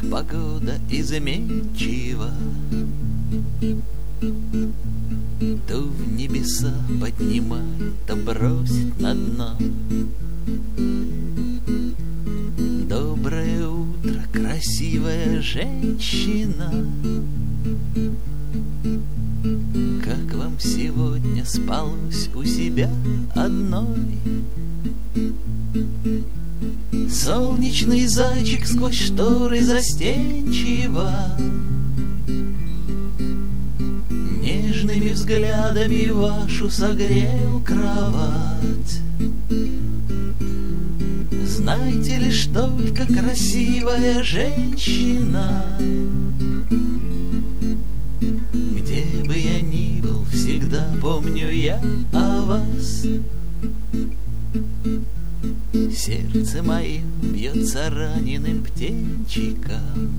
погода изменчива, то в небеса поднимает, то бросит на дно. Доброе утро, красивая женщина, как вам сегодня спалось у себя одной? Солнечный зайчик сквозь шторы застенчиво нежными взглядами вашу согрел кровать. Знаете лишь только, красивая женщина, где бы я ни был, всегда помню я о вас. Сердце моим бьется раненым птенчиком,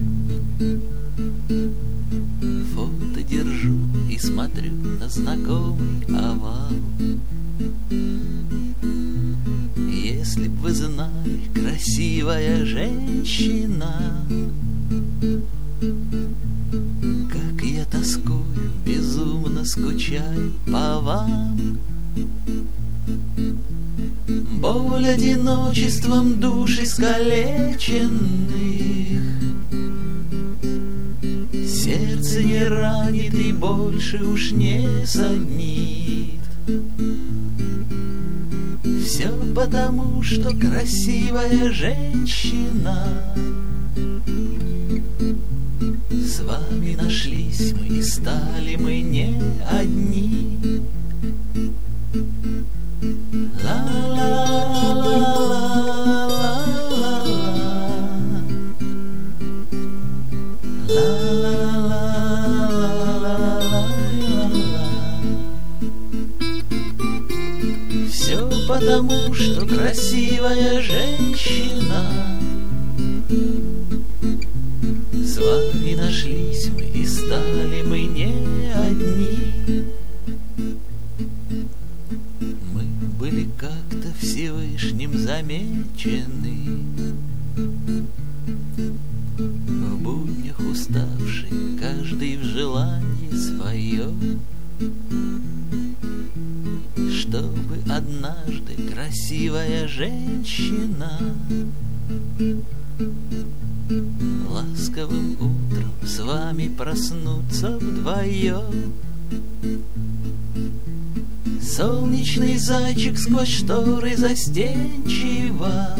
фото держу и смотрю на знакомый овал. Если б вы знали, красивая женщина, как я тоскую, безумно скучаю по вам. Боль одиночеством душ искалеченных сердце не ранит и больше уж не саднит. Все потому, что красивая женщина, с вами нашлись мы и стали мы не одни. Все потому, что красивая женщина, с вами нашлись мы и стали мы не одни. Мы были как-то Всевышним замечены, в буднях уставший, каждый в желании своем, чтобы однажды красивая женщина ласковым утром с вами проснуться вдвоем. Солнечный зайчик сквозь шторы застенчиво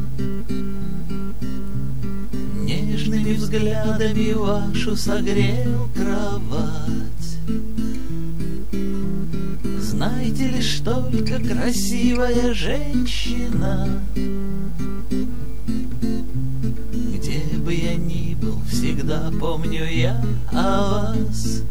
нежными взглядами вашу согрел кровать. Знаете лишь только, красивая женщина, где бы я ни был, всегда помню я о вас.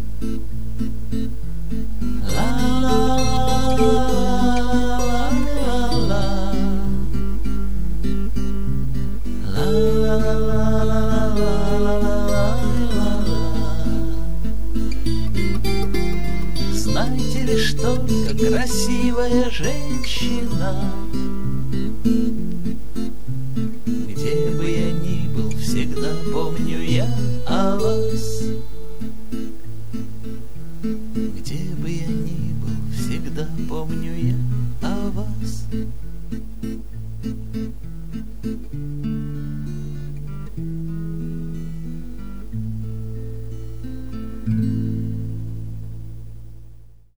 Знаете лишь только, красивая женщина, где бы я ни был, всегда помню я о вас. Где бы я ни был, всегда помню я о вас.